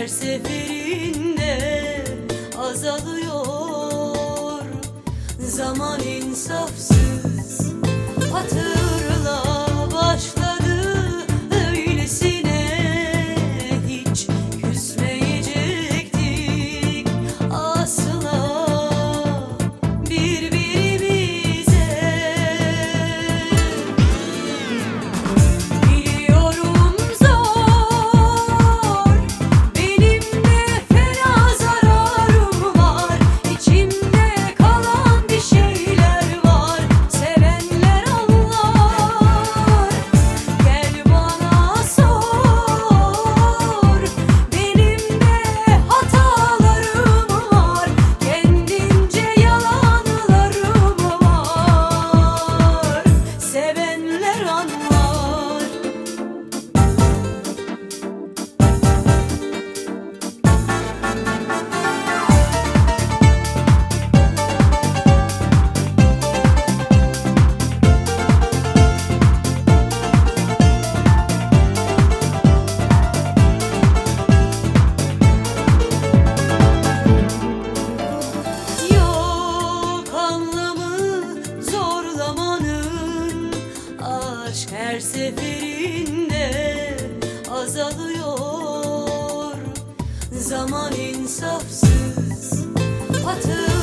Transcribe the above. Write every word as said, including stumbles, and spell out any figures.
her seferinde azalıyor. Zaman insafsız, hatırla başladı öylesine. Hiç küsmeyecektik asla birbirimize. Biliyorum zor, benim de fena zararım var. İçimde kalan bir şeyler var. Sevenler anlar, gel bana sor. Benim de hatalarım var, kendince yalanlarım var. Sevenler anlar. Yok anlamı zorlamanın, aşk her seferinde azalıyor. Zaman insafsız, hatır